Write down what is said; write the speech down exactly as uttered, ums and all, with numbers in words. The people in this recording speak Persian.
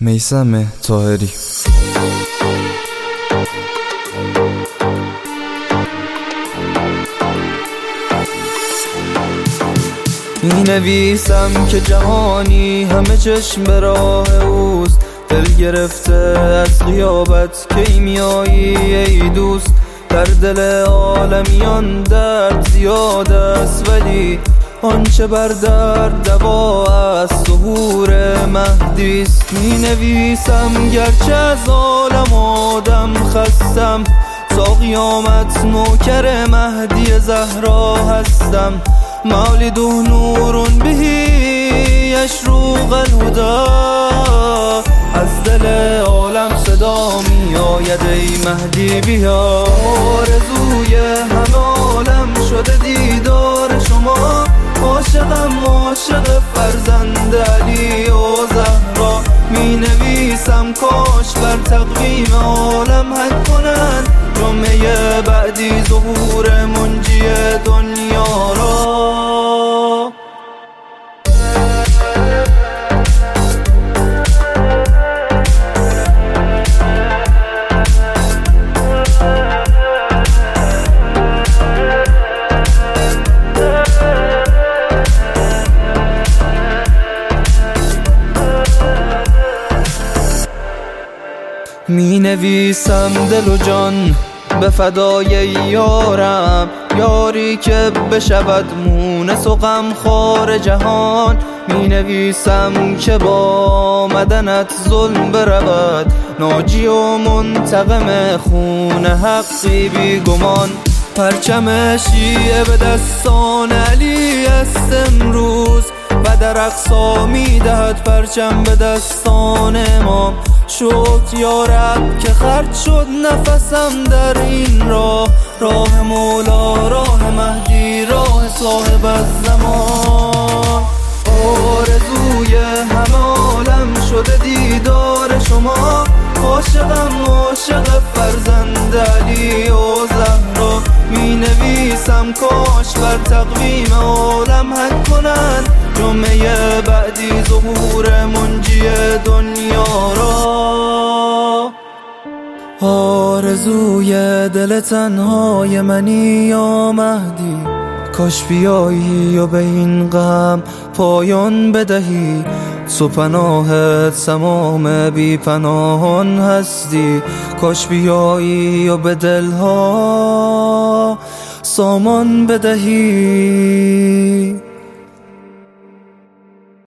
میثم طاهری. می نویسم که جهانی همه چشم به راه اوست، دل گرفته از غیابت کی میایی ای دوست. در دل عالمیان درد زیاد است، ولی آنچه بر درد دوا است ظهور مهدی است. می نویسم گرچه از عالم آدم خستم، تا قیامت نوکر مهدی زهرا هستم. مولد نور به یشرق الهدی، از دل عالم صدا می آید ای مهدی بیا. آرزوی همه عالم شده دیدار شما، عاشقم عاشق فرزند علی و زهرا. می نویسم کاش بر تقویم عالم حد کنند، جمعه بعدی ظهور منجی دنیا را. می نویسم دل و جان به فدای یارم، یاری که بشود مونس و غمخوار جهان. می نویسم که با مدنت ظلم برود، ناجی و منتقم خون حقی بی گمان. پرچم شیعه به دستان علی است امروز، و در اقصی می دهد پرچم به دستان امام. شد یا رب که خرج شد نفسم در این راه، راه مولا، راه مهدی، راه صاحب الزمان. آرزوی همه عالم شده دیدار شما، عاشقم عاشق فرزند علی و زهرا. می نویسم کاش بر تقویم عالم حد کنند، جمعه بعدی ظهور منجی دنیا را. آرزوی دل تنهای منی یا مهدی، کاش بیایی و به این غم پایان بدهی. تو پناهت تمام بی پناهان هستی، کاش بیایی و به دلها سامان بدهی.